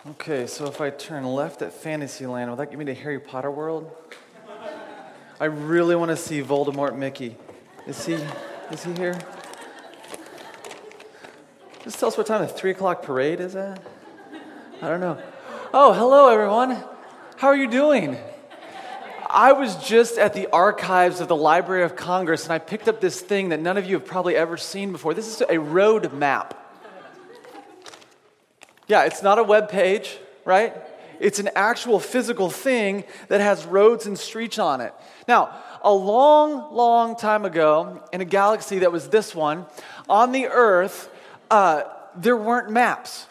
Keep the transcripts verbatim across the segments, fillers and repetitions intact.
Okay, so if I turn left at Fantasyland, will that get me to Harry Potter World? I really want to see Voldemort Mickey. Is he, is he here? Just tell us what time the three o'clock parade is at. I don't know. Oh, hello everyone. How are you doing? I was just at the archives of the Library of Congress and I picked up this thing that none of you have probably ever seen before. This is a road map. Yeah, it's not a web page, right? It's an actual physical thing that has roads and streets on it. Now, a long, long time ago, in a galaxy that was this one, on the Earth, uh, there weren't maps.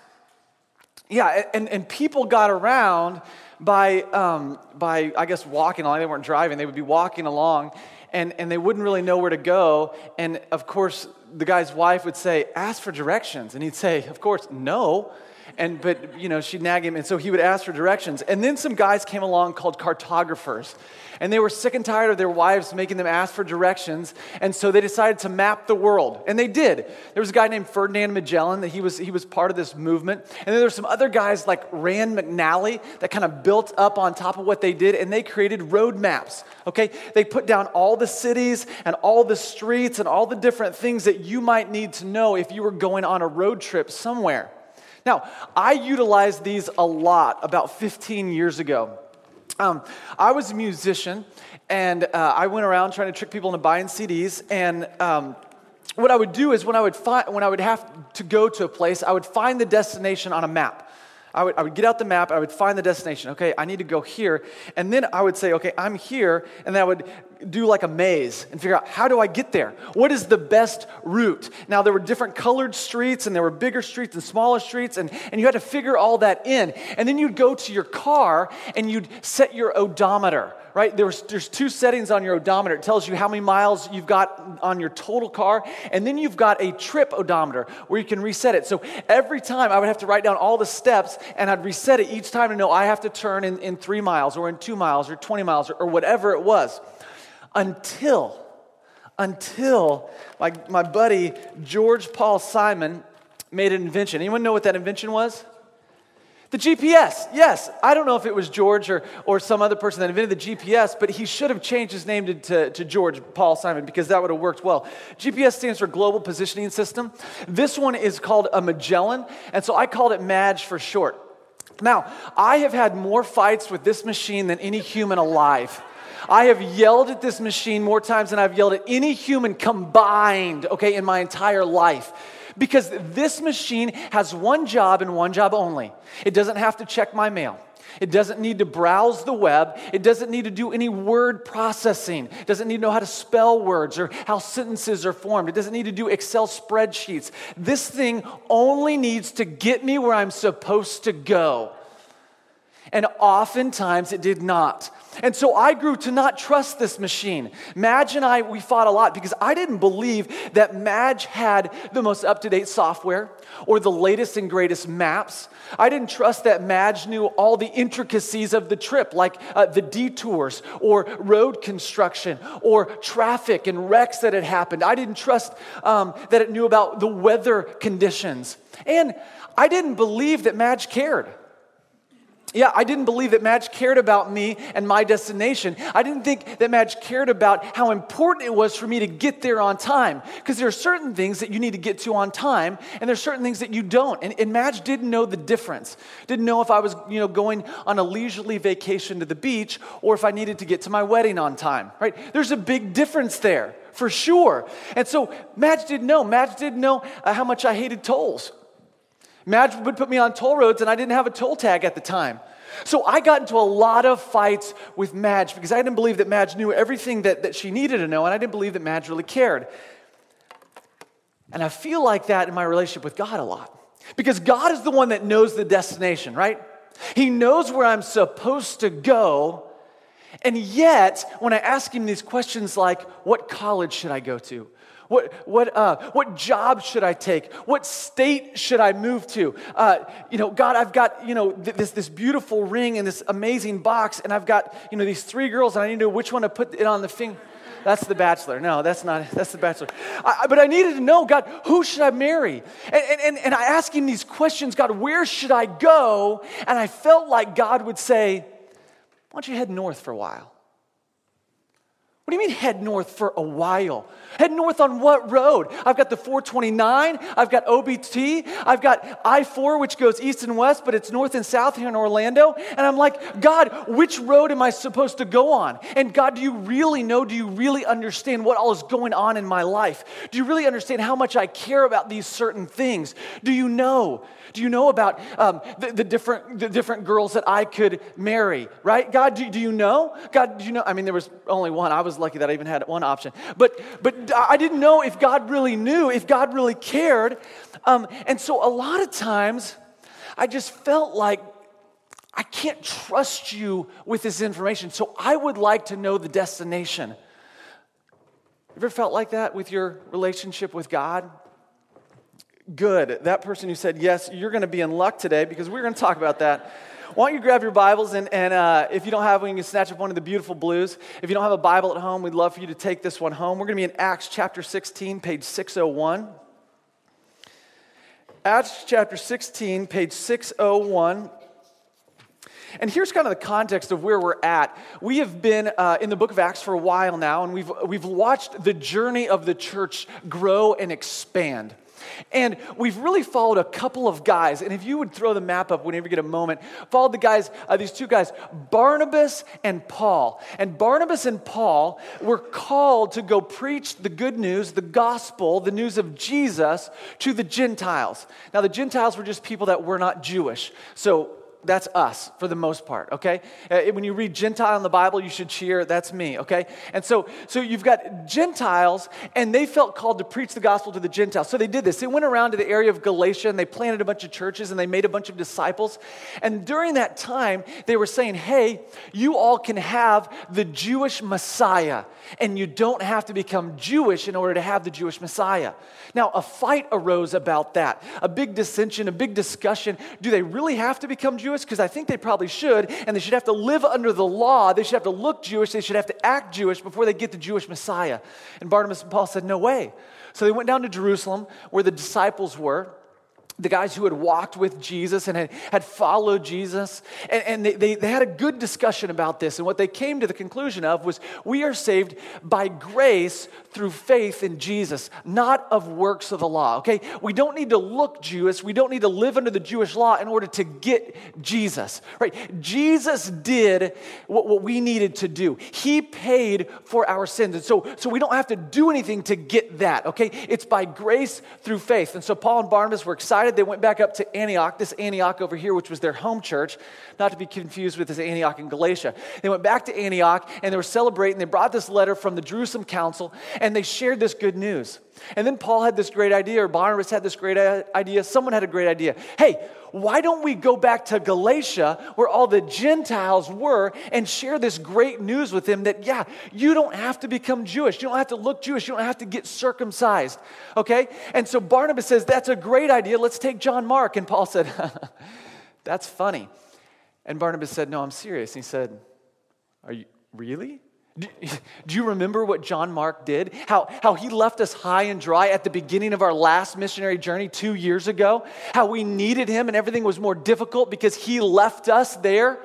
Yeah, and, and people got around by, um, by I guess, walking along. They weren't driving. They would be walking along, and, and they wouldn't really know where to go. And, of course, the guy's wife would say, ask for directions. And he'd say, of course, no. And but, you know, she'd nag him, and so he would ask for directions. And then some guys came along called cartographers. And they were sick and tired of their wives making them ask for directions. And so they decided to map the world. And they did. There was a guy named Ferdinand Magellan that he was he was part of this movement. And then there were some other guys like Rand McNally that kind of built up on top of what they did. And they created road maps. Okay? They put down all the cities and all the streets and all the different things that you might need to know if you were going on a road trip somewhere. Now, I utilized these a lot about fifteen years ago. Um, I was a musician, and uh, I went around trying to trick people into buying C Ds. And um, what I would do is when I would find, when I would have to go to a place, I would find the destination on a map. I would, I would get out the map, I would find the destination. Okay, I need to go here. And then I would say, okay, I'm here. And then I would do like a maze and figure out, how do I get there? What is the best route? Now, there were different colored streets, and there were bigger streets and smaller streets, and, and you had to figure all that in. And then you'd go to your car, and you'd set your odometer, right? There's, there's two settings on your odometer. It tells you how many miles you've got on your total car, and then you've got a trip odometer where you can reset it. So every time I would have to write down all the steps, and I'd reset it each time to know I have to turn in, in three miles or in two miles or twenty miles or, or whatever it was. Until, until my, my buddy George Paul Simon made an invention. Anyone know what that invention was? The G P S, yes. I don't know if it was George or, or some other person that invented the G P S, but he should have changed his name to, to, to George Paul Simon because that would have worked well. G P S stands for Global Positioning System. This one is called a Magellan, and so I called it MAG for short. Now, I have had more fights with this machine than any human alive. I have yelled at this machine more times than I've yelled at any human combined, okay, in my entire life. Because this machine has one job and one job only. It doesn't have to check my mail. It doesn't need to browse the web. It doesn't need to do any word processing. It doesn't need to know how to spell words or how sentences are formed. It doesn't need to do Excel spreadsheets. This thing only needs to get me where I'm supposed to go. And oftentimes it did not. And so I grew to not trust this machine. Madge and I, we fought a lot because I didn't believe that Madge had the most up-to-date software or the latest and greatest maps. I didn't trust that Madge knew all the intricacies of the trip, like uh, the detours or road construction or traffic and wrecks that had happened. I didn't trust um, that it knew about the weather conditions. And I didn't believe that Madge cared. Yeah, I didn't believe that Madge cared about me and my destination. I didn't think that Madge cared about how important it was for me to get there on time. Because there are certain things that you need to get to on time, and there's certain things that you don't. And, and Madge didn't know the difference. Didn't know if I was, you know, going on a leisurely vacation to the beach or if I needed to get to my wedding on time, right? There's a big difference there, for sure. And so Madge didn't know. Madge didn't know uh, how much I hated tolls. Madge would put me on toll roads, and I didn't have a toll tag at the time. So I got into a lot of fights with Madge because I didn't believe that Madge knew everything that, that she needed to know, and I didn't believe that Madge really cared. And I feel like that in my relationship with God a lot. Because God is the one that knows the destination, right? He knows where I'm supposed to go, and yet, when I ask him these questions like, what college should I go to? What what uh, what job should I take? What state should I move to? Uh, you know, God, I've got you know th- this this beautiful ring and this amazing box, and I've got you know these three girls, and I need to know which one to put it on the finger. That's The Bachelor. No, that's not, that's The Bachelor. I, but I needed to know, God, who should I marry? And, and, and I asked him these questions, God, where should I go? And I felt like God would say, why don't you head north for a while? What do you mean head north for a while? Head north on what road? I've got the four twenty-nine, I've got O B T, I've got I four, which goes east and west, but it's north and south here in Orlando. And I'm like, God, which road am I supposed to go on? And God, do you really know, do you really understand what all is going on in my life? Do you really understand how much I care about these certain things? Do you know? Do you know about um, the, the different the different girls that I could marry, right? God, do, do you know? God, do you know? I mean, there was only one. I was lucky that I even had one option. But but I didn't know if God really knew, if God really cared. Um, and so a lot of times, I just felt like I can't trust you with this information. So I would like to know the destination. You ever felt like that with your relationship with God? Good. That person who said yes, you're going to be in luck today because we're going to talk about that. Why don't you grab your Bibles, and, and uh, if you don't have one, you can snatch up one of the beautiful blues. If you don't have a Bible at home, we'd love for you to take this one home. We're going to be in Acts chapter sixteen, page six oh one. Acts chapter sixteen, page six oh one. And here's kind of the context of where we're at. We have been uh, in the book of Acts for a while now, and we've we've watched the journey of the church grow and expand. And we've really followed a couple of guys, and if you would throw the map up whenever you get a moment, followed the guys, uh, these two guys, Barnabas and Paul. And Barnabas and Paul were called to go preach the good news, the gospel, the news of Jesus to the Gentiles. Now, the Gentiles were just people that were not Jewish. So that's us for the most part, okay? Uh, when you read Gentile in the Bible, you should cheer, that's me, okay? And so so you've got Gentiles, and they felt called to preach the gospel to the Gentiles. So they did this. They went around to the area of Galatia, and they planted a bunch of churches, and they made a bunch of disciples. And during that time, they were saying, hey, you all can have the Jewish Messiah, and you don't have to become Jewish in order to have the Jewish Messiah. Now, a fight arose about that, a big dissension, a big discussion. Do they really have to become Jewish? Because I think they probably should, and they should have to live under the law. They should have to look Jewish. They should have to act Jewish before they get the Jewish Messiah. And Barnabas and Paul said, no way. So they went down to Jerusalem where the disciples were, the guys who had walked with Jesus and had, had followed Jesus, and, and they, they, they had a good discussion about this. And what they came to the conclusion of was, we are saved by grace through faith in Jesus, not of works of the law, okay? We don't need to look Jewish. We don't need to live under the Jewish law in order to get Jesus, right? Jesus did what, what we needed to do. He paid for our sins. And so, so we don't have to do anything to get that, okay? It's by grace through faith. And so Paul and Barnabas were excited. They went back up to Antioch, this Antioch over here, which was their home church, not to be confused with this Antioch in Galatia. They went back to Antioch, and they were celebrating. They brought this letter from the Jerusalem council, and they shared this good news. And then Paul had this great idea, or Barnabas had this great idea. Someone had a great idea. Hey, why don't we go back to Galatia, where all the Gentiles were, and share this great news with them that, yeah, you don't have to become Jewish. You don't have to look Jewish. You don't have to get circumcised, okay? And so Barnabas says, that's a great idea. Let's take John Mark. And Paul said, that's funny. And Barnabas said, no, I'm serious. And he said, are you really? Do you remember what John Mark did? How, how he left us high and dry at the beginning of our last missionary journey two years ago? How we needed him and everything was more difficult because he left us there?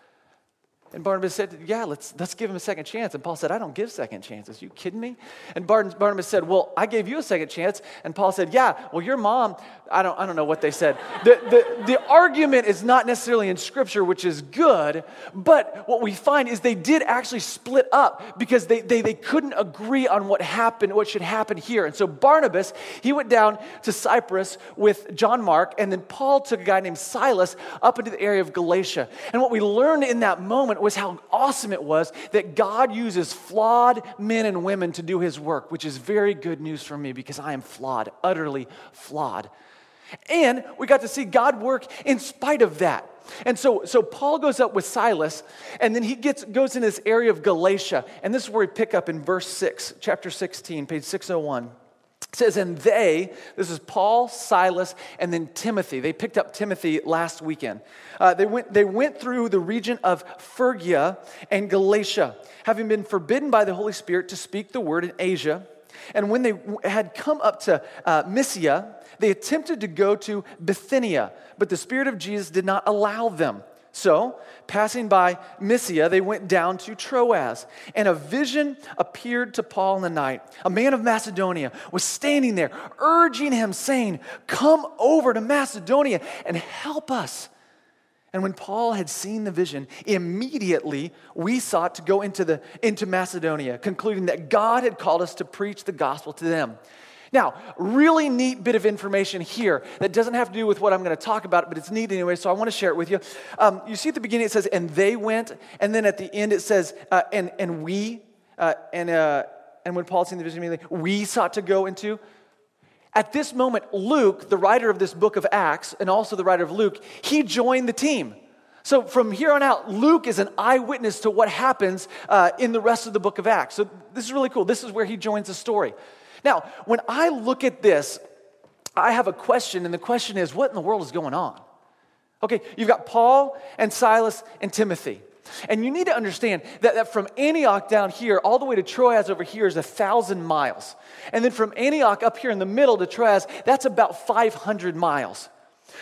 And Barnabas said, yeah, let's let's give him a second chance. And Paul said, I don't give second chances. You kidding me? And Barnabas said, well, I gave you a second chance. And Paul said, yeah, well, your mom, I don't I don't know what they said. The, the, the argument is not necessarily in Scripture, which is good, but what we find is they did actually split up because they, they, they couldn't agree on what happened, what should happen here. And so Barnabas, he went down to Cyprus with John Mark, and then Paul took a guy named Silas up into the area of Galatia. And what we learned in that moment was how awesome it was that God uses flawed men and women to do his work, which is very good news for me because I am flawed, utterly flawed. And we got to see God work in spite of that. And so, so Paul goes up with Silas, and then he gets goes in this area of Galatia. And this is where we pick up in verse six, chapter sixteen, page six oh one. It says, and they, this is Paul, Silas, and then Timothy. They picked up Timothy last weekend. Uh, they went they went through the region of Phrygia and Galatia, having been forbidden by the Holy Spirit to speak the word in Asia. And when they had come up to uh, Mysia, they attempted to go to Bithynia, but the Spirit of Jesus did not allow them. So, passing by Mysia, they went down to Troas, and a vision appeared to Paul in the night. A man of Macedonia was standing there, urging him, saying, "Come over to Macedonia and help us." And when Paul had seen the vision, immediately we sought to go into the into Macedonia, concluding that God had called us to preach the gospel to them. Now, really neat bit of information here that doesn't have to do with what I'm going to talk about, but it's neat anyway, so I want to share it with you. Um, you see at the beginning it says, and they went, and then at the end it says, uh, and and we, uh, and uh, and when Paul seen the vision immediately, we sought to go into. At this moment, Luke, the writer of this book of Acts, and also the writer of Luke, he joined the team. So from here on out, Luke is an eyewitness to what happens uh, in the rest of the book of Acts. So this is really cool. This is where he joins the story. Now, when I look at this, I have a question, and the question is, what in the world is going on? Okay, you've got Paul and Silas and Timothy. And you need to understand that, that from Antioch down here, all the way to Troas over here is a thousand miles. And then from Antioch up here in the middle to Troas, that's about five hundred miles.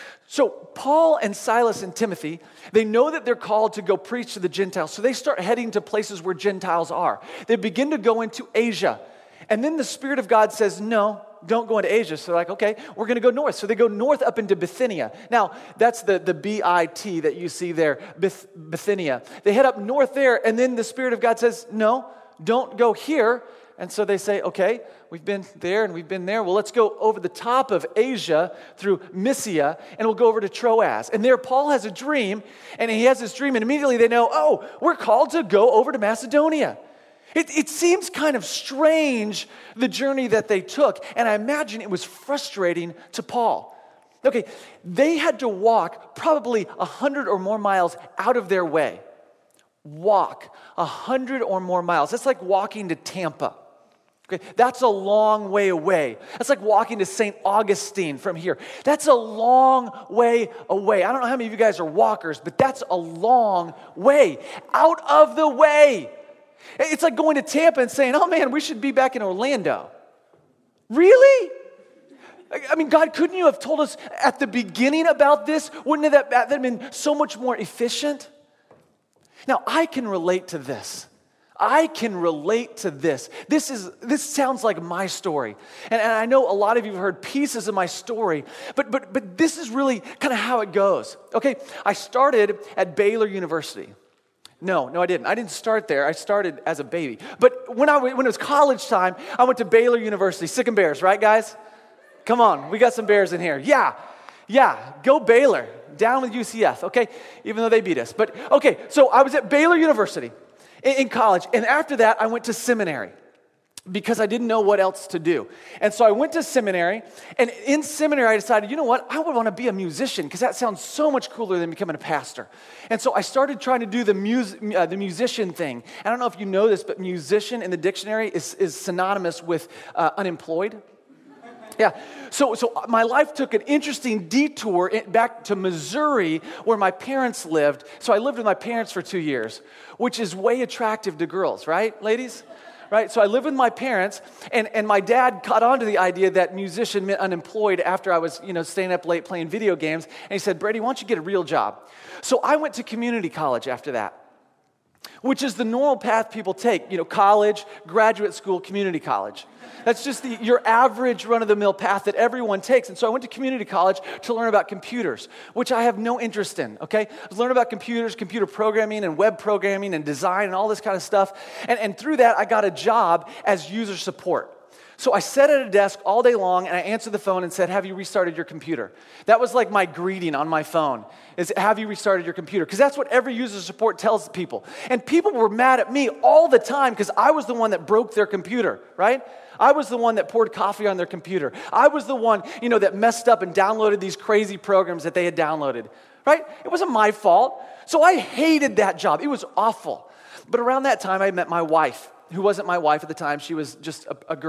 So Paul and Silas and Timothy, they know that they're called to go preach to the Gentiles. So they start heading to places where Gentiles are. They begin to go into Asia. And then the Spirit of God says, no, don't go into Asia. So they're like, okay, we're going to go north. So they go north up into Bithynia. Now, that's the, the B I T that you see there, Bith, Bithynia. They head up north there, and then the Spirit of God says, no, don't go here. And so they say, okay, we've been there and we've been there. Well, let's go over the top of Asia through Mysia, and we'll go over to Troas. And there Paul has a dream, and he has this dream, and immediately they know, oh, we're called to go over to Macedonia. It, it seems kind of strange, the journey that they took, and I imagine it was frustrating to Paul. Okay, they had to walk probably a hundred or more miles out of their way. Walk a hundred or more miles. That's like walking to Tampa. Okay, that's a long way away. That's like walking to Saint Augustine from here. That's a long way away. I don't know how many of you guys are walkers, but that's a long way out of the way. It's like going to Tampa and saying, oh man, we should be back in Orlando. Really? I mean, God, couldn't you have told us at the beginning about this? Wouldn't that, that have been so much more efficient? Now, I can relate to this. I can relate to this. This is this sounds like my story. And, and I know a lot of you have heard pieces of my story, but but but this is really kind of how it goes. Okay, I started at Baylor University. No, no, I didn't. I didn't start there. I started as a baby. But when I when it was college time, I went to Baylor University. Sick and Bears, right, guys? Come on, we got some Bears in here. Yeah, yeah, go Baylor. Down with U C F, okay? Even though they beat us. But, okay, so I was at Baylor University in, in college. And after that, I went to seminary because I didn't know what else to do. And so I went to seminary. And in seminary, I decided, you know what? I would want to be a musician because that sounds so much cooler than becoming a pastor. And so I started trying to do the, mus- uh, the musician thing. I don't know if you know this, but musician in the dictionary is, is synonymous with uh, unemployed. Yeah, so so my life took an interesting detour back to Missouri where my parents lived. So I lived with my parents for two years, which is way attractive to girls, right, ladies? Right, so I lived with my parents, and, and my dad caught on to the idea that musician meant unemployed after I was, you know, staying up late playing video games. And he said, Brady, why don't you get a real job? So I went to community college after that, which is the normal path people take, you know, college, graduate school, community college. That's just the, your average run-of-the-mill path that everyone takes. And so I went to community college to learn about computers, which I have no interest in, okay? I was learning about computers, computer programming, and web programming, and design, and all this kind of stuff. And, and through that, I got a job as user support. So I sat at a desk all day long, and I answered the phone and said, have you restarted your computer? That was like my greeting on my phone, is have you restarted your computer? Because that's what every user support tells people. And people were mad at me all the time because I was the one that broke their computer, right? I was the one that poured coffee on their computer. I was the one, you know, that messed up and downloaded these crazy programs that they had downloaded, right? It wasn't my fault. So I hated that job. It was awful. But around that time, I met my wife, who wasn't my wife at the time. She was just a, a girl.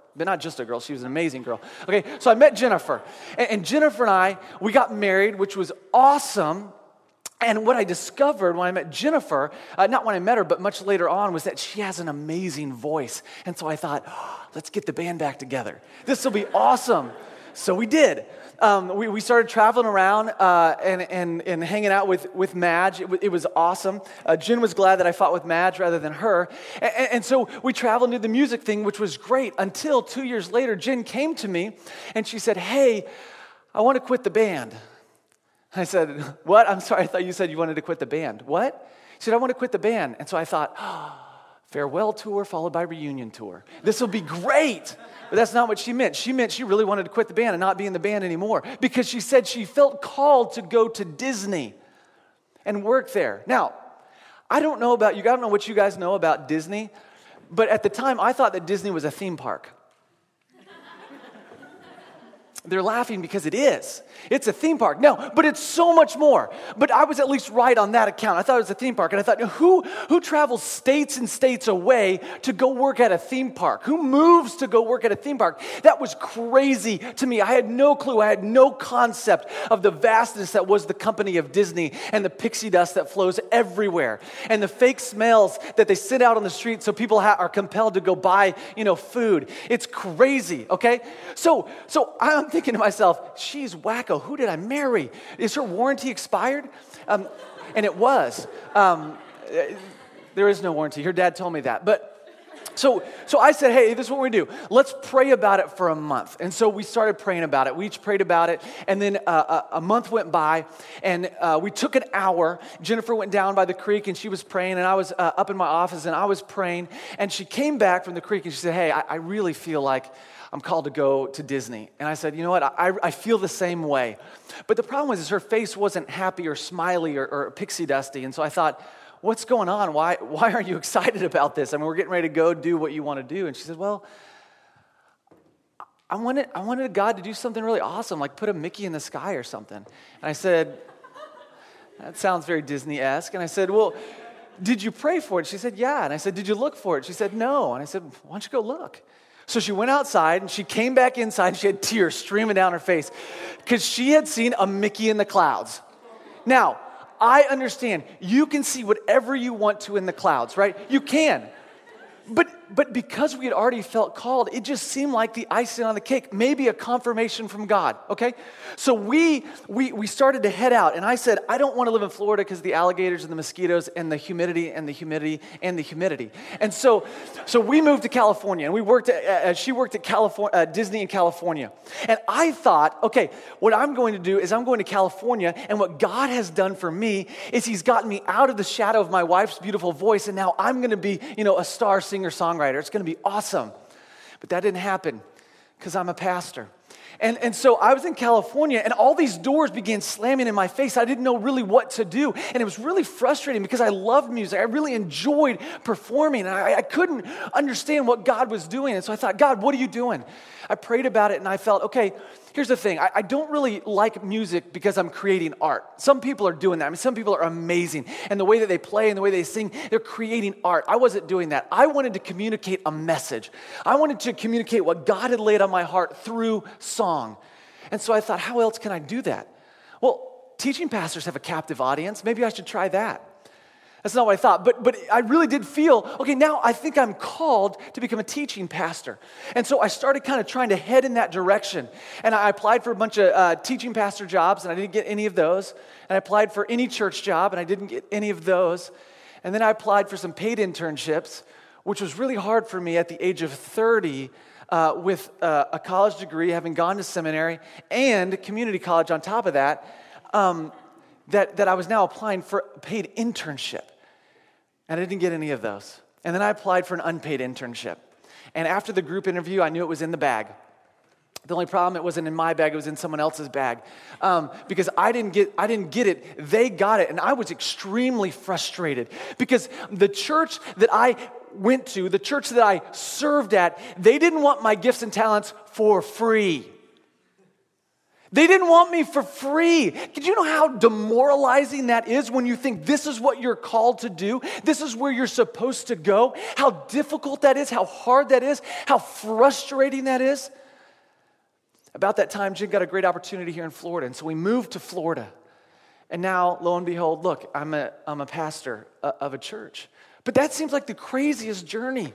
but not just a girl. She was an amazing girl. Okay, so I met Jennifer. And, and Jennifer and I, we got married, which was awesome. And what I discovered when I met Jennifer, uh, not when I met her, but much later on, was that she has an amazing voice. And so I thought, oh, let's get the band back together. This will be awesome. So we did. Um, we, we started traveling around uh, and, and, and hanging out with, with Madge. It, w- it was awesome. Uh, Jen was glad that I fought with Madge rather than her. And, and so we traveled and did the music thing, which was great, until two years later, Jen came to me and she said, hey, I want to quit the band. I said, what? I'm sorry, I thought you said you wanted to quit the band. What? She said, I want to quit the band. And so I thought, oh, farewell tour followed by reunion tour. This will be great. But that's not what she meant. She meant she really wanted to quit the band and not be in the band anymore, because she said she felt called to go to Disney and work there. Now, I don't know about you. I don't know what you guys know about Disney, but at the time, I thought that Disney was a theme park. They're laughing because it is. It's a theme park. No, but it's so much more. But I was at least right on that account. I thought it was a theme park. And I thought, who, who travels states and states away to go work at a theme park? Who moves to go work at a theme park? That was crazy to me. I had no clue. I had no concept of the vastness that was the company of Disney, and the pixie dust that flows everywhere, and the fake smells that they sit out on the street so people ha- are compelled to go buy, you know, food. It's crazy, okay? So, so I'm thinking to myself, she's wacko. Who did I marry? Is her warranty expired? Um, and it was. Um, there is no warranty. Her dad told me that. But so, so I said, hey, this is what we do. Let's pray about it for a month. And so we started praying about it. We each prayed about it. And then uh, a, a month went by, and uh, we took an hour. Jennifer went down by the creek, and she was praying. And I was uh, up in my office, and I was praying. And she came back from the creek, and she said, hey, I, I really feel like I'm called to go to Disney. And I said, you know what, I, I feel the same way. But the problem was is her face wasn't happy or smiley or, or pixie dusty. And so I thought, what's going on? Why, why aren't you excited about this? I mean, we're getting ready to go do what you want to do. And she said, well, I wanted, I wanted God to do something really awesome, like put a Mickey in the sky or something. And I said, that sounds very Disney-esque. And I said, well, did you pray for it? She said, yeah. And I said, did you look for it? She said, no. And I said, why don't you go look? So she went outside, and she came back inside, and she had tears streaming down her face because she had seen a Mickey in the clouds. Now, I understand. You can see whatever you want to in the clouds, right? You can. But but because we had already felt called, it just seemed like the icing on the cake, maybe a confirmation from God, okay? So we we we started to head out, and I said, I don't want to live in Florida because of the alligators and the mosquitoes and the humidity and the humidity and the humidity. And so so we moved to California, and we worked at, uh, she worked at California, uh, Disney in California. And I thought, okay, what I'm going to do is I'm going to California, and what God has done for me is he's gotten me out of the shadow of my wife's beautiful voice, and now I'm going to be, you know, a star singer-songwriter. It's going to be awesome. But that didn't happen because I'm a pastor. And, and so I was in California, and all these doors began slamming in my face. I didn't know really what to do. And it was really frustrating because I loved music. I really enjoyed performing. And I, I couldn't understand what God was doing. And so I thought, God, what are you doing? I prayed about it, and I felt, okay, here's the thing. I, I don't really like music because I'm creating art. Some people are doing that. I mean, some people are amazing. And the way that they play and the way they sing, they're creating art. I wasn't doing that. I wanted to communicate a message. I wanted to communicate what God had laid on my heart through song. And so I thought, how else can I do that? Well, teaching pastors have a captive audience. Maybe I should try that. That's not what I thought, but but I really did feel, okay, now I think I'm called to become a teaching pastor. And so I started kind of trying to head in that direction. And I applied for a bunch of uh, teaching pastor jobs, and I didn't get any of those. And I applied for any church job, and I didn't get any of those. And then I applied for some paid internships, which was really hard for me at the age of thirty uh, with uh, a college degree, having gone to seminary, and community college on top of that. Um, That, that I was now applying for a paid internship. And I didn't get any of those. And then I applied for an unpaid internship. And after the group interview, I knew it was in the bag. The only problem, it wasn't in my bag, it was in someone else's bag. Um, because I didn't get I didn't get it, they got it. And I was extremely frustrated. Because the church that I went to, the church that I served at, they didn't want my gifts and talents for free. They didn't want me for free. Did you know how demoralizing that is when you think this is what you're called to do? This is where you're supposed to go? How difficult that is, how hard that is, how frustrating that is? About that time, Jen got a great opportunity here in Florida, and so we moved to Florida. And now, lo and behold, look, I'm a, I'm a pastor of a church. But that seems like the craziest journey.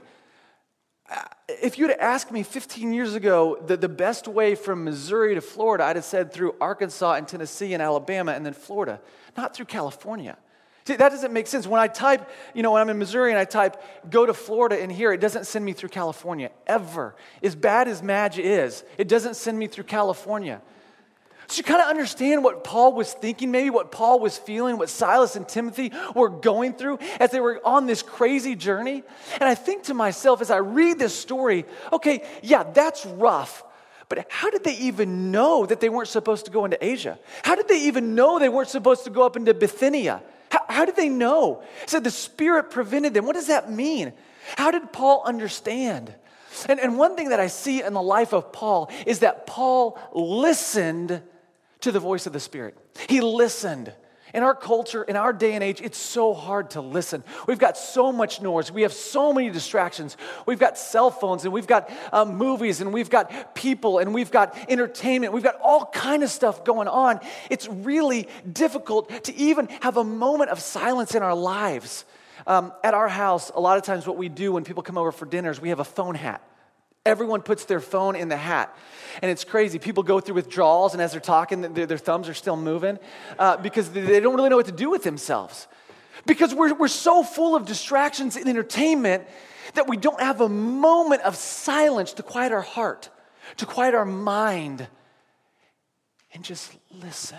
If you'd asked me fifteen years ago the, the best way from Missouri to Florida, I'd have said through Arkansas and Tennessee and Alabama and then Florida, not through California. See, that doesn't make sense. When I type, you know, when I'm in Missouri and I type, go to Florida in here, it doesn't send me through California, ever. As bad as Madge is, it doesn't send me through California. So you kind of understand what Paul was thinking, maybe what Paul was feeling, what Silas and Timothy were going through as they were on this crazy journey. And I think to myself as I read this story, okay, yeah, that's rough. But how did they even know that they weren't supposed to go into Asia? How did they even know they weren't supposed to go up into Bithynia? How, how did they know? It said the Spirit prevented them. What does that mean? How did Paul understand? And, and one thing that I see in the life of Paul is that Paul listened to the voice of the Spirit. He listened. In our culture, in our day and age, it's so hard to listen. We've got so much noise. We have so many distractions. We've got cell phones, and we've got um, movies, and we've got people, and we've got entertainment. We've got all kind of stuff going on. It's really difficult to even have a moment of silence in our lives. Um, at our house, a lot of times what we do when people come over for dinners, we have a phone hat. Everyone puts their phone in the hat. And it's crazy. People go through withdrawals, and as they're talking, their, their thumbs are still moving uh, because they don't really know what to do with themselves. Because we're, we're so full of distractions and entertainment that we don't have a moment of silence to quiet our heart, to quiet our mind, and just listen.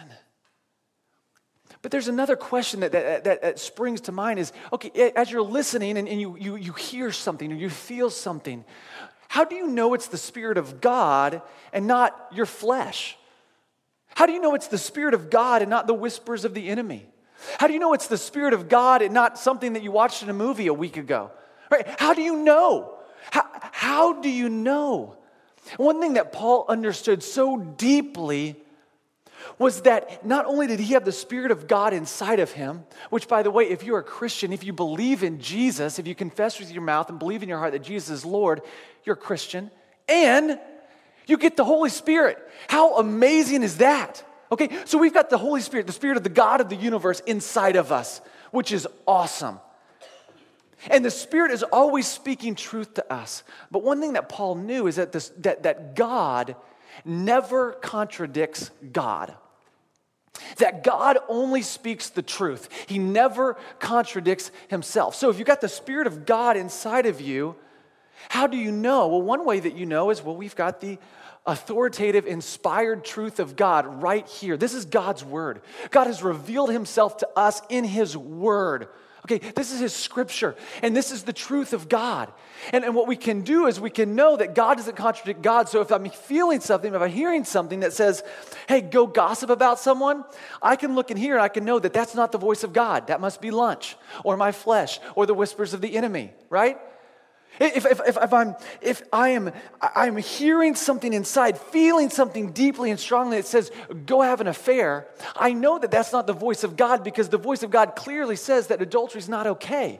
But there's another question that, that, that, that springs to mind is, okay, as you're listening and, and you, you, you hear something or you feel something, how do you know it's the Spirit of God and not your flesh? How do you know it's the Spirit of God and not the whispers of the enemy? How do you know it's the Spirit of God and not something that you watched in a movie a week ago? Right? How do you know? How, how do you know? One thing that Paul understood so deeply was that not only did he have the Spirit of God inside of him, which, by the way, if you're a Christian, if you believe in Jesus, if you confess with your mouth and believe in your heart that Jesus is Lord, you're a Christian, and you get the Holy Spirit. How amazing is that? Okay, so we've got the Holy Spirit, the Spirit of the God of the universe inside of us, which is awesome. And the Spirit is always speaking truth to us. But one thing that Paul knew is that this, that, that God never contradicts God. That God only speaks the truth. He never contradicts himself. So if you've got the Spirit of God inside of you, how do you know? Well, one way that you know is, well, we've got the authoritative, inspired truth of God right here. This is God's word. God has revealed himself to us in his word. Okay, this is his scripture, and this is the truth of God. And, and what we can do is we can know that God doesn't contradict God. So if I'm feeling something, if I'm hearing something that says, hey, go gossip about someone, I can look in here and I can know that that's not the voice of God. That must be lunch or my flesh or the whispers of the enemy, right? If, if, if, if, I'm, if I am I'm hearing something inside, feeling something deeply and strongly that says, go have an affair, I know that that's not the voice of God because the voice of God clearly says that adultery is not okay.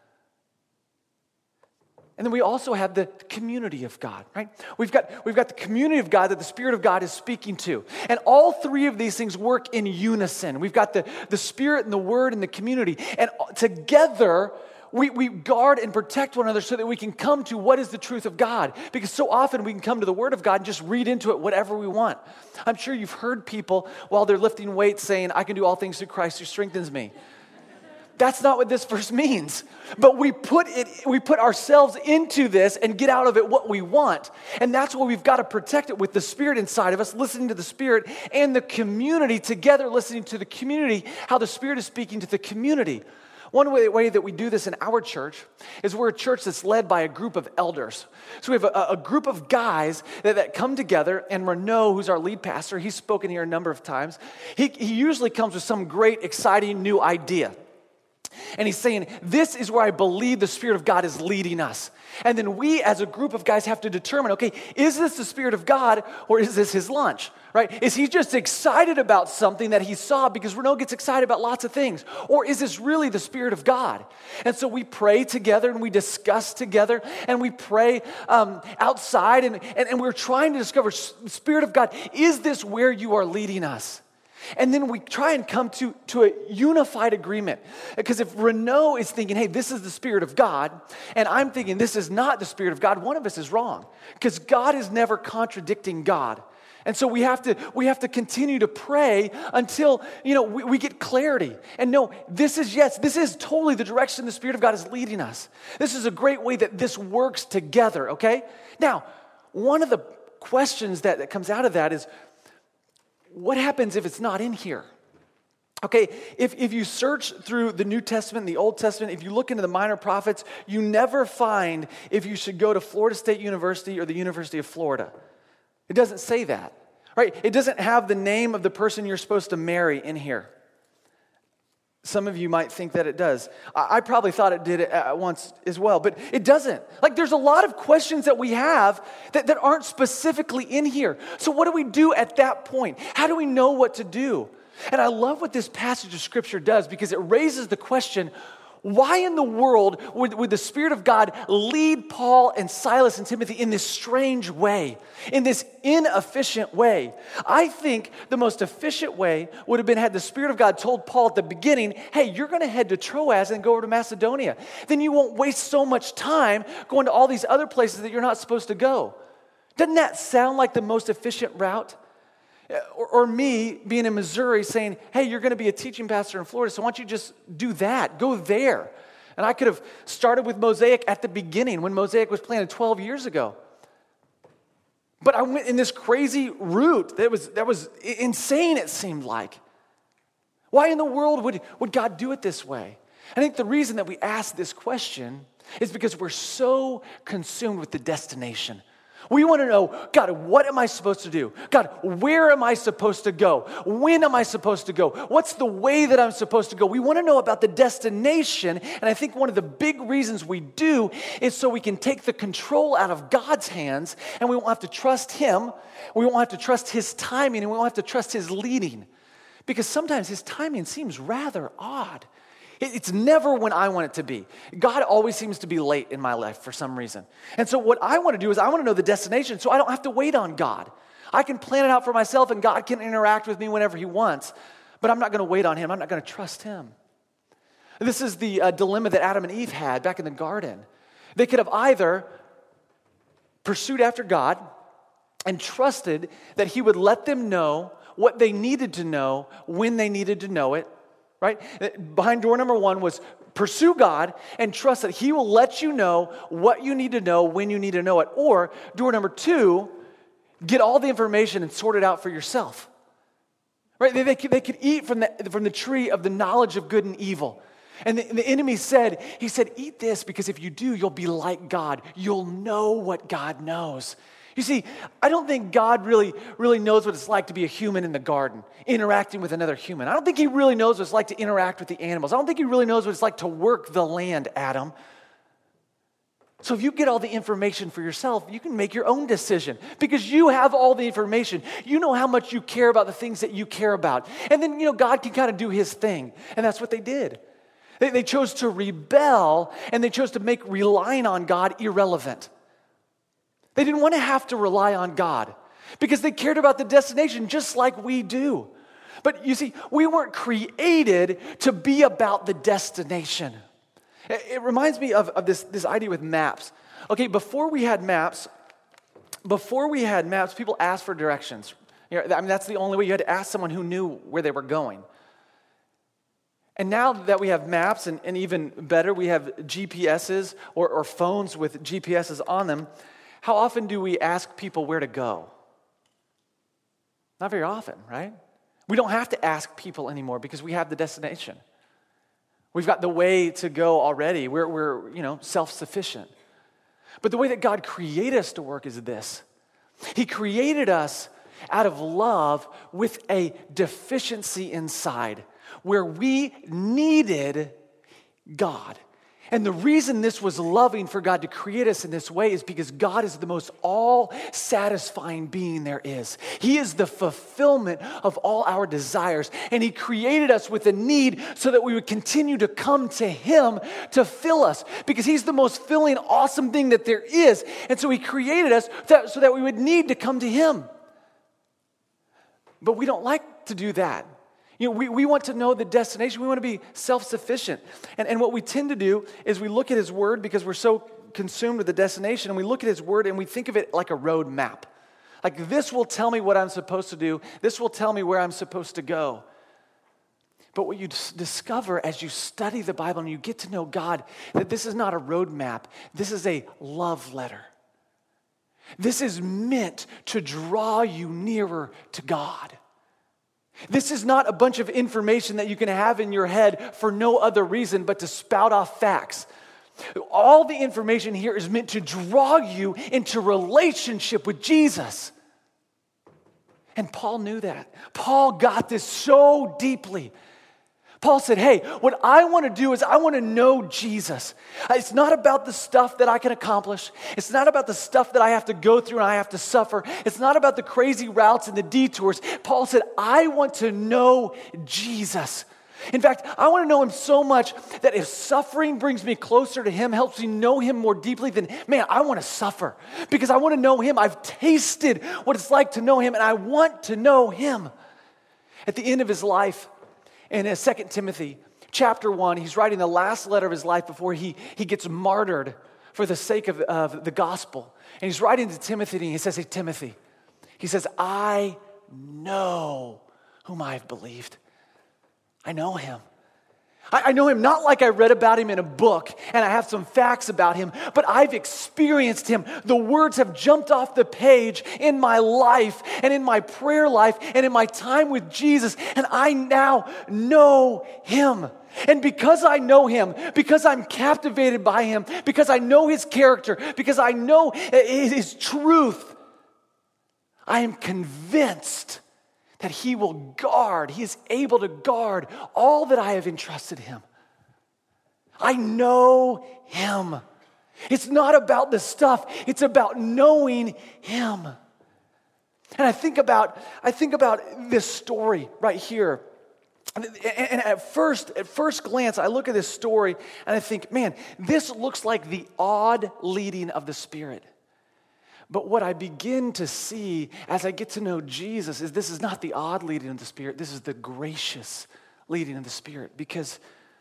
And then we also have the community of God, right? We've got, we've got the community of God that the Spirit of God is speaking to. And all three of these things work in unison. We've got the, the Spirit and the Word and the community. And together, We, we guard and protect one another so that we can come to what is the truth of God. Because so often we can come to the Word of God and just read into it whatever we want. I'm sure you've heard people while they're lifting weights saying, I can do all things through Christ who strengthens me. That's not what this verse means. But we put it, we put ourselves into this and get out of it what we want. And that's why we've got to protect it with the Spirit inside of us, listening to the Spirit, and the community together, listening to the community, how the Spirit is speaking to the community. One way, way that we do this in our church is we're a church that's led by a group of elders. So we have a, a group of guys that, that come together, and Renaud, who's our lead pastor, he's spoken here a number of times. He, he usually comes with some great, exciting new idea. And he's saying, this is where I believe the Spirit of God is leading us. And then we as a group of guys have to determine, okay, is this the Spirit of God or is this his lunch, right? Is he just excited about something that he saw, because Renault gets excited about lots of things? Or is this really the Spirit of God? And so we pray together and we discuss together and we pray um, outside and, and, and we're trying to discover, Spirit of God, is this where you are leading us? And then we try and come to, to a unified agreement. Because if Renault is thinking, hey, this is the Spirit of God, and I'm thinking this is not the Spirit of God, one of us is wrong. Because God is never contradicting God. And so we have to we have to continue to pray until, you know, we, we get clarity. And no, this is, yes, this is totally the direction the Spirit of God is leading us. This is a great way that this works together, okay? Now, one of the questions that, that comes out of that is, what happens if it's not in here? Okay, if, if you search through the New Testament and the Old Testament, if you look into the minor prophets, you never find if you should go to Florida State University or the University of Florida. It doesn't say that, right? It doesn't have the name of the person you're supposed to marry in here. Some of you might think that it does. I, I probably thought it did at once as well, but it doesn't. Like, there's a lot of questions that we have that, that aren't specifically in here. So what do we do at that point? How do we know what to do? And I love what this passage of Scripture does, because it raises the question, why in the world would, would the Spirit of God lead Paul and Silas and Timothy in this strange way, in this inefficient way? I think the most efficient way would have been had the Spirit of God told Paul at the beginning, hey, you're going to head to Troas and go over to Macedonia. Then you won't waste so much time going to all these other places that you're not supposed to go. Doesn't that sound like the most efficient route? Or, or me being in Missouri saying, hey, you're going to be a teaching pastor in Florida, so why don't you just do that? Go there. And I could have started with Mosaic at the beginning when Mosaic was planted twelve years ago. But I went in this crazy route that was, that was insane, it seemed like. Why in the world would, would God do it this way? I think the reason that we ask this question is because we're so consumed with the destination. We want to know, God, what am I supposed to do? God, where am I supposed to go? When am I supposed to go? What's the way that I'm supposed to go? We want to know about the destination, and I think one of the big reasons we do is so we can take the control out of God's hands, and we won't have to trust Him, we won't have to trust His timing, and we won't have to trust His leading. Because sometimes His timing seems rather odd. It's never when I want it to be. God always seems to be late in my life for some reason. And so what I want to do is I want to know the destination so I don't have to wait on God. I can plan it out for myself and God can interact with me whenever He wants, but I'm not going to wait on Him. I'm not going to trust Him. This is the uh, dilemma that Adam and Eve had back in the garden. They could have either pursued after God and trusted that He would let them know what they needed to know when they needed to know it. Right? Behind door number one was pursue God and trust that He will let you know what you need to know when you need to know it. Or door number two, get all the information and sort it out for yourself. Right? They, they, could, they could eat from the, from the tree of the knowledge of good and evil. And the, the enemy said, he said, eat this because if you do, you'll be like God. You'll know what God knows. You see, I don't think God really, really knows what it's like to be a human in the garden, interacting with another human. I don't think He really knows what it's like to interact with the animals. I don't think He really knows what it's like to work the land, Adam. So if you get all the information for yourself, you can make your own decision because you have all the information. You know how much you care about the things that you care about. And then, you know, God can kind of do His thing. And that's what they did. They, they chose to rebel, and they chose to make relying on God irrelevant. They didn't want to have to rely on God because they cared about the destination just like we do. But you see, we weren't created to be about the destination. It, it reminds me of, of this, this idea with maps. Okay, before we had maps, before we had maps, people asked for directions. You know, I mean, that's the only way. You had to ask someone who knew where they were going. And now that we have maps, and, and even better, we have G P S's or, or phones with G P S's on them, how often do we ask people where to go? Not very often, right? We don't have to ask people anymore because we have the destination. We've got the way to go already. We're, we're you know, self-sufficient. But the way that God created us to work is this. He created us out of love with a deficiency inside where we needed God. And the reason this was loving for God to create us in this way is because God is the most all-satisfying being there is. He is the fulfillment of all our desires. And He created us with a need so that we would continue to come to Him to fill us. Because He's the most filling, awesome thing that there is. And so He created us that, so that we would need to come to Him. But we don't like to do that. You know, we, we want to know the destination. We want to be self-sufficient. And, and what we tend to do is we look at His Word because we're so consumed with the destination, and we look at His Word and we think of it like a road map. Like, this will tell me what I'm supposed to do. This will tell me where I'm supposed to go. But what you discover as you study the Bible and you get to know God, that this is not a road map. This is a love letter. This is meant to draw you nearer to God. This is not a bunch of information that you can have in your head for no other reason but to spout off facts. All the information here is meant to draw you into relationship with Jesus. And Paul knew that. Paul got this so deeply. Paul said, hey, what I want to do is I want to know Jesus. It's not about the stuff that I can accomplish. It's not about the stuff that I have to go through and I have to suffer. It's not about the crazy routes and the detours. Paul said, I want to know Jesus. In fact, I want to know Him so much that if suffering brings me closer to Him, helps me know Him more deeply, then man, I want to suffer because I want to know Him. I've tasted what it's like to know Him and I want to know Him. At the end of his life, in Second Timothy chapter one, he's writing the last letter of his life before he, he gets martyred for the sake of, of the gospel. And he's writing to Timothy and he says, hey, Timothy, he says, I know whom I've believed. I know Him. I, I know Him not like I read about Him in a book and I have some facts about Him, but I've experienced Him. The words have jumped off the page in my life and in my prayer life and in my time with Jesus, and I now know Him. And because I know Him, because I'm captivated by Him, because I know His character, because I know His truth, I am convinced that He will guard, He is able to guard all that I have entrusted Him. I know Him. It's not about the stuff, it's about knowing Him. And I think about, I think about this story right here. And, and at first, at first glance, I look at this story and I think, man, this looks like the odd leading of the Spirit. But what I begin to see as I get to know Jesus is this is not the odd leading of the Spirit. This is the gracious leading of the Spirit. Because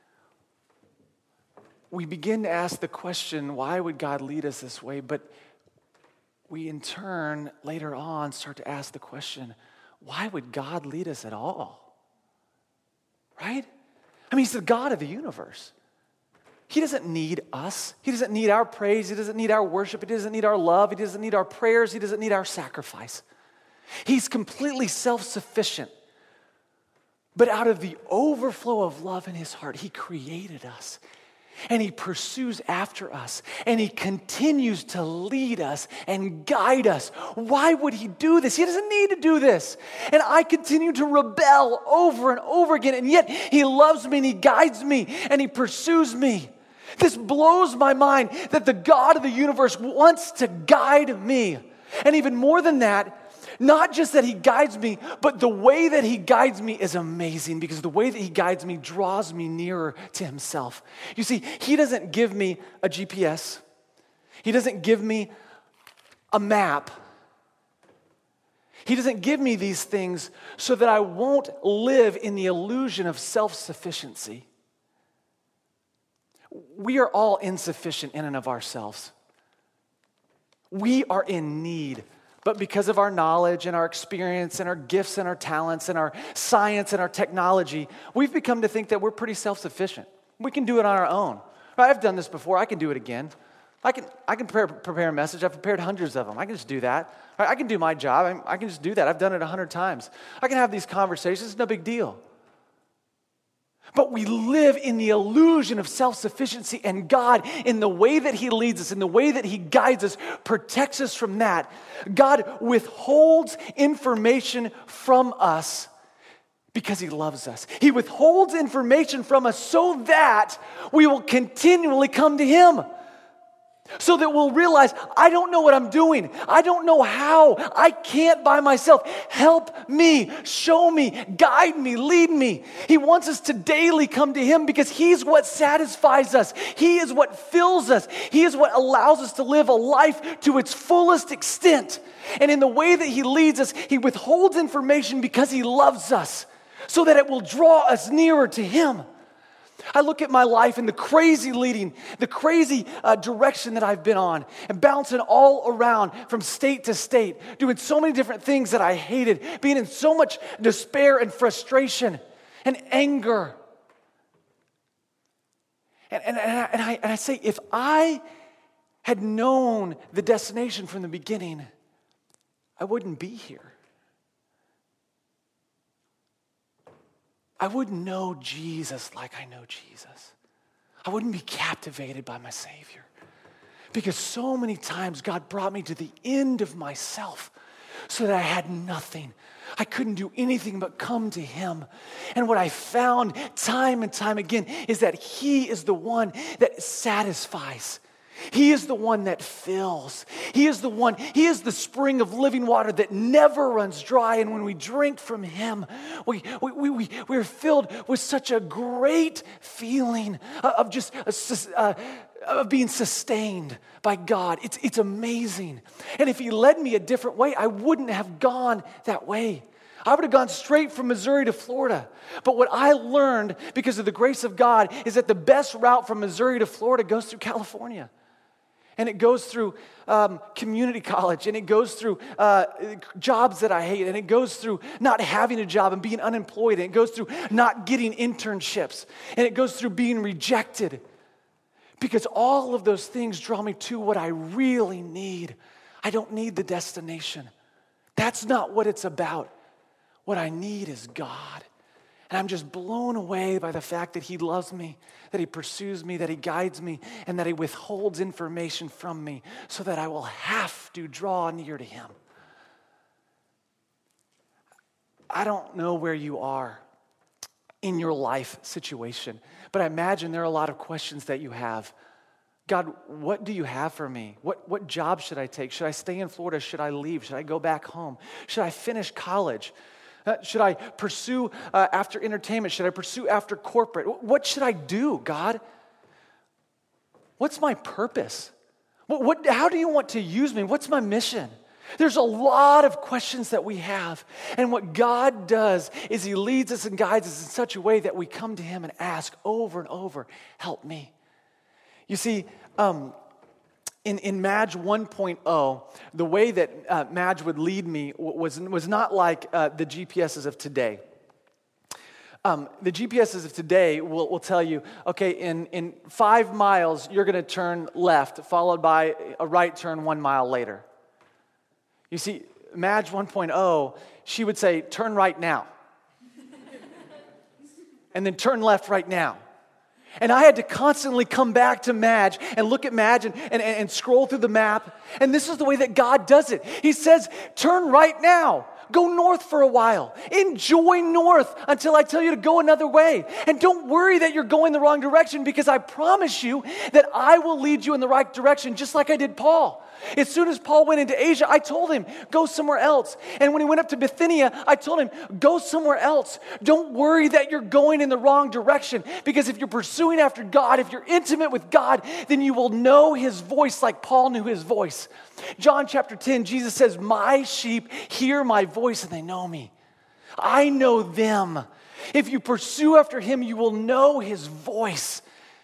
we begin to ask the question, why would God lead us this way? But we in turn, later on, start to ask the question, why would God lead us at all? Right? I mean, He's the God of the universe. He doesn't need us. He doesn't need our praise. He doesn't need our worship. He doesn't need our love. He doesn't need our prayers. He doesn't need our sacrifice. He's completely self-sufficient. But out of the overflow of love in His heart, He created us. And He pursues after us. And He continues to lead us and guide us. Why would He do this? He doesn't need to do this. And I continue to rebel over and over again. And yet He loves me and He guides me and He pursues me. This blows my mind that the God of the universe wants to guide me. And even more than that, not just that He guides me, but the way that He guides me is amazing because the way that He guides me draws me nearer to Himself. You see, He doesn't give me a G P S. He doesn't give me a map. He doesn't give me these things so that I won't live in the illusion of self-sufficiency. We are all insufficient in and of ourselves. We are in need. But because of our knowledge and our experience and our gifts and our talents and our science and our technology, we've become to think that we're pretty self-sufficient. We can do it on our own. Right? I've done this before. I can do it again. I can I can prepare, prepare a message. I've prepared hundreds of them. I can just do that. Right? I can do my job. I, I can just do that. I've done it a hundred times. I can have these conversations. It's no big deal. But we live in the illusion of self-sufficiency, and God, in the way that He leads us, in the way that He guides us, protects us from that. God withholds information from us because he loves us. He withholds information from us so that we will continually come to him. So that we'll realize, I don't know what I'm doing. I don't know how. I can't by myself. Help me, show me, guide me, lead me. He wants us to daily come to him because he's what satisfies us. He is what fills us. He is what allows us to live a life to its fullest extent. And in the way that he leads us, he withholds information because he loves us so that it will draw us nearer to him. I look at my life and the crazy leading, the crazy uh, direction that I've been on and bouncing all around from state to state, doing so many different things that I hated, being in so much despair and frustration and anger. And, and, and, I, and, I, and I say, if I had known the destination from the beginning, I wouldn't be here. I wouldn't know Jesus like I know Jesus. I wouldn't be captivated by my Savior. Because so many times God brought me to the end of myself so that I had nothing. I couldn't do anything but come to him. And what I found time and time again is that he is the one that satisfies. He is the one that fills. He is the one, he is the spring of living water that never runs dry. And when we drink from him, we, we, we, we, we're filled with such a great feeling of just uh, of being sustained by God. It's, it's amazing. And if he led me a different way, I wouldn't have gone that way. I would have gone straight from Missouri to Florida. But what I learned because of the grace of God is that the best route from Missouri to Florida goes through California. And it goes through um, community college, and it goes through uh, jobs that I hate, and it goes through not having a job and being unemployed, and it goes through not getting internships, and it goes through being rejected. Because all of those things draw me to what I really need. I don't need the destination. That's not what it's about. What I need is God. And I'm just blown away by the fact that he loves me, that he pursues me, that he guides me, and that he withholds information from me so that I will have to draw near to him. I don't know where you are in your life situation, but I imagine there are a lot of questions that you have. God, what do you have for me? What, what job should I take? Should I stay in Florida? Should I leave? Should I go back home? Should I finish college? Uh, should I pursue uh, after entertainment? Should I pursue after corporate? What should I do, God? What's my purpose? What, what, how do you want to use me? What's my mission? There's a lot of questions that we have. And what God does is he leads us and guides us in such a way that we come to him and ask over and over, help me. You see, um, In, in Madge one point oh, the way that uh, Madge would lead me was, was not like uh, the G P S's of today. Um, the G P S's of today will, will tell you, okay, in, in five miles, you're going to turn left, followed by a right turn one mile later. You see, Madge one point oh, she would say, turn right now. And then turn left right now. And I had to constantly come back to Madge and look at Madge and, and, and scroll through the map. And this is the way that God does it. He says, turn right now. Go north for a while. Enjoy north until I tell you to go another way. And don't worry that you're going the wrong direction, because I promise you that I will lead you in the right direction, just like I did Paul. As soon as Paul went into Asia, I told him, go somewhere else. And when he went up to Bithynia, I told him, go somewhere else. Don't worry that you're going in the wrong direction, because if you're pursuing after God, if you're intimate with God, then you will know his voice like Paul knew his voice. John chapter ten, Jesus says, my sheep hear my voice and they know me. I know them. If you pursue after him, you will know his voice.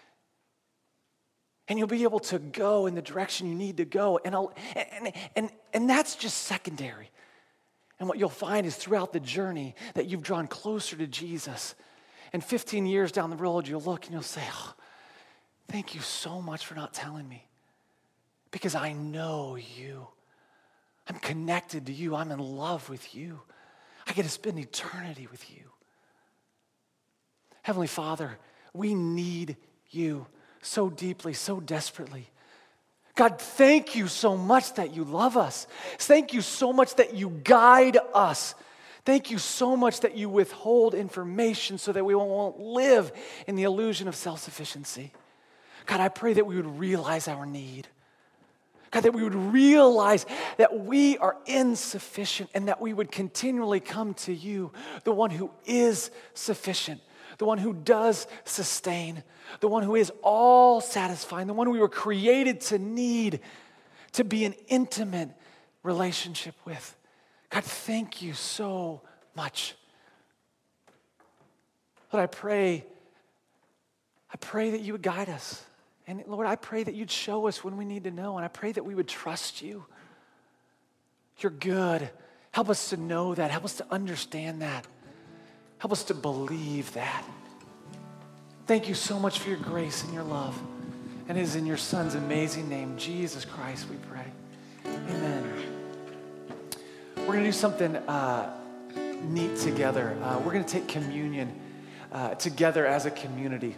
And you'll be able to go in the direction you need to go. And, I'll, and, and, and that's just secondary. And what you'll find is throughout the journey that you've drawn closer to Jesus. And fifteen years down the road, you'll look and you'll say, oh, thank you so much for not telling me. Because I know you. I'm connected to you. I'm in love with you. I get to spend eternity with you. Heavenly Father, we need you so deeply, so desperately. God, thank you so much that you love us. Thank you so much that you guide us, Thank you so much that you withhold information so that we won't live in the illusion of self-sufficiency. God, I pray that we would realize our need. God, that we would realize that we are insufficient and that we would continually come to you, the one who is sufficient, the one who does sustain, the one who is all satisfying, the one we were created to need, to be an intimate relationship with. God, thank you so much. Lord, I pray, I pray that you would guide us. And Lord, I pray that you'd show us when we need to know, and I pray that we would trust you. You're good. Help us to know that. Help us to understand that. Help us to believe that. Thank you so much for your grace and your love. And it is in your Son's amazing name, Jesus Christ, we pray. Amen. We're going to do something uh, neat together. Uh, we're going to take communion uh, together as a community.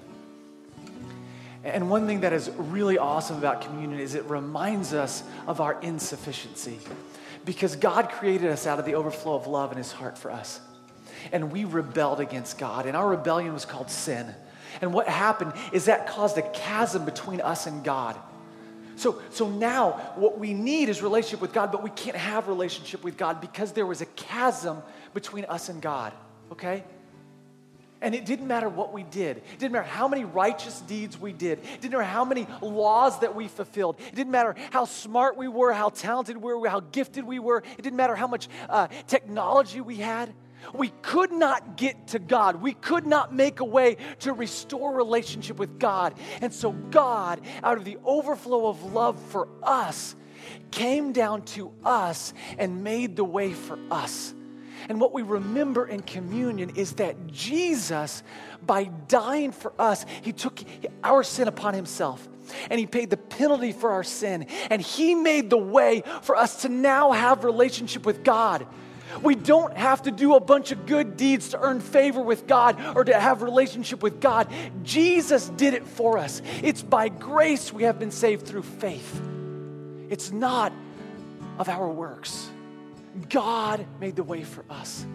And one thing that is really awesome about communion is it reminds us of our insufficiency, because God created us out of the overflow of love in his heart for us. And we rebelled against God, and our rebellion was called sin. And what happened is that caused a chasm between us and God. So, so now what we need is relationship with God, but we can't have relationship with God because there was a chasm between us and God, okay? And it didn't matter what we did. It didn't matter how many righteous deeds we did. It didn't matter how many laws that we fulfilled. It didn't matter how smart we were, how talented we were, how gifted we were. It didn't matter how much uh, technology we had. We could not get to God. We could not make a way to restore relationship with God. And so God, out of the overflow of love for us, came down to us and made the way for us. And what we remember in communion is that Jesus, by dying for us, he took our sin upon himself. And he paid the penalty for our sin. And he made the way for us to now have relationship with God. We don't have to do a bunch of good deeds to earn favor with God or to have relationship with God. Jesus did it for us. It's by grace we have been saved through faith. It's not of our works. God made the way for us.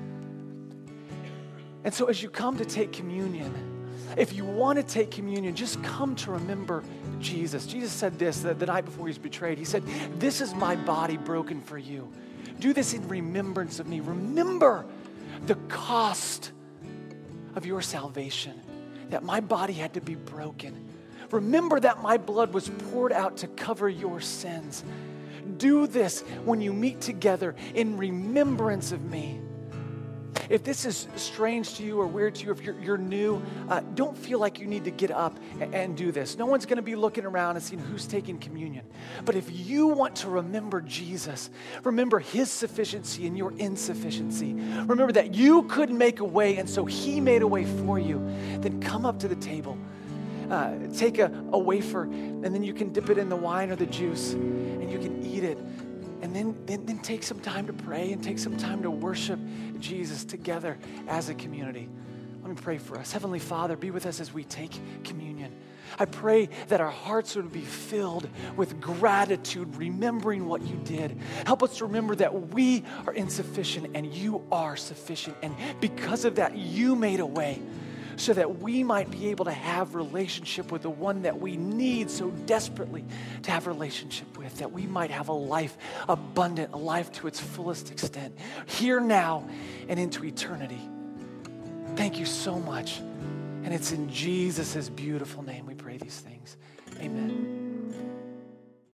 And so as you come to take communion, if you want to take communion, just come to remember Jesus. Jesus said this the, the night before he was betrayed. He said, "This is my body broken for you. Do this in remembrance of me." Remember the cost of your salvation, that my body had to be broken. Remember that my blood was poured out to cover your sins. Do this when you meet together in remembrance of me. If this is strange to you or weird to you, if you're, you're new, uh, don't feel like you need to get up and, and do this. No one's going to be looking around and seeing who's taking communion. But if you want to remember Jesus, remember his sufficiency and your insufficiency, remember that you couldn't make a way and so he made a way for you, then come up to the table. Uh, take a, a wafer, and then you can dip it in the wine or the juice, and you can eat it. And then, then, then take some time to pray and take some time to worship Jesus together as a community. Let me pray for us. Heavenly Father, be with us as we take communion. I pray that our hearts would be filled with gratitude, remembering what you did. Help us to remember that we are insufficient and you are sufficient. And because of that, you made a way so that we might be able to have relationship with the one that we need so desperately to have relationship with, that we might have a life abundant, a life to its fullest extent, here now and into eternity. Thank you so much. And it's in Jesus' beautiful name we pray these things. Amen.